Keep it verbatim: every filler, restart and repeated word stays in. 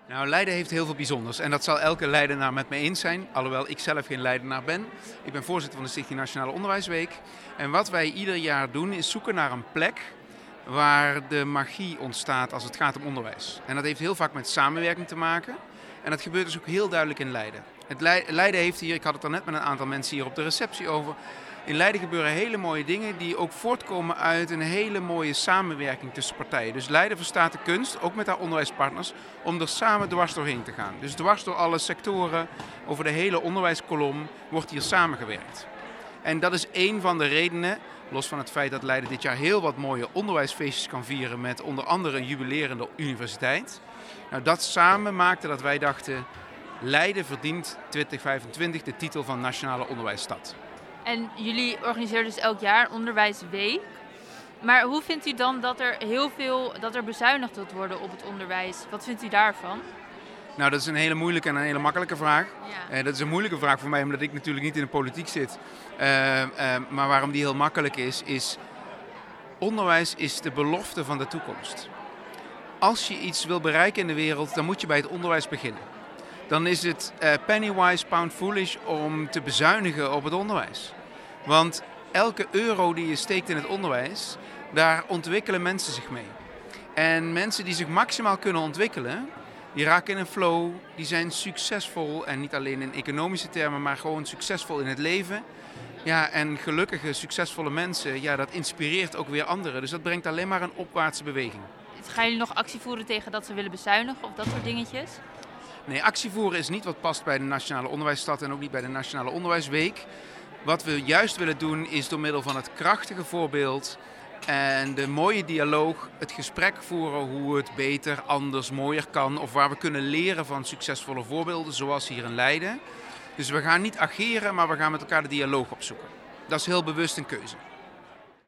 Nou, Leiden heeft heel veel bijzonders en dat zal elke Leidenaar met me eens zijn, alhoewel ik zelf geen Leidenaar ben. Ik ben voorzitter van de Stichting Nationale Onderwijsweek en wat wij ieder jaar doen is zoeken naar een plek waar de magie ontstaat als het gaat om onderwijs. En dat heeft heel vaak met samenwerking te maken en dat gebeurt dus ook heel duidelijk in Leiden. Het Leiden heeft hier, ik had het er net met een aantal mensen hier op de receptie over. In Leiden gebeuren hele mooie dingen die ook voortkomen uit een hele mooie samenwerking tussen partijen. Dus Leiden verstaat de kunst, ook met haar onderwijspartners, om er samen dwars doorheen te gaan. Dus dwars door alle sectoren, over de hele onderwijskolom, wordt hier samengewerkt. En dat is één van de redenen, los van het feit dat Leiden dit jaar heel wat mooie onderwijsfeestjes kan vieren met onder andere een jubilerende universiteit. Nou, dat samen maakte dat wij dachten, Leiden verdient twintig vijfentwintig de titel van Nationale Onderwijsstad. En jullie organiseren dus elk jaar een onderwijsweek. Maar hoe vindt u dan dat er heel veel dat er bezuinigd wordt worden op het onderwijs? Wat vindt u daarvan? Nou, dat is een hele moeilijke en een hele makkelijke vraag. Ja. Uh, dat is een moeilijke vraag voor mij, omdat ik natuurlijk niet in de politiek zit. Uh, uh, maar waarom die heel makkelijk is, is onderwijs is de belofte van de toekomst. Als je iets wil bereiken in de wereld, dan moet je bij het onderwijs beginnen. Dan is het uh, penny wise, pound foolish om te bezuinigen op het onderwijs. Want elke euro die je steekt in het onderwijs, daar ontwikkelen mensen zich mee. En mensen die zich maximaal kunnen ontwikkelen, die raken in een flow, die zijn succesvol. En niet alleen in economische termen, maar gewoon succesvol in het leven. Ja, en gelukkige, succesvolle mensen, ja, dat inspireert ook weer anderen. Dus dat brengt alleen maar een opwaartse beweging. Gaan jullie nog actie voeren tegen dat ze willen bezuinigen of dat soort dingetjes? Nee, actie voeren is niet wat past bij de Nationale Onderwijsstad en ook niet bij de Nationale Onderwijsweek. Wat we juist willen doen is door middel van het krachtige voorbeeld en de mooie dialoog het gesprek voeren hoe het beter, anders, mooier kan. Of waar we kunnen leren van succesvolle voorbeelden zoals hier in Leiden. Dus we gaan niet ageren, maar we gaan met elkaar de dialoog opzoeken. Dat is heel bewust een keuze.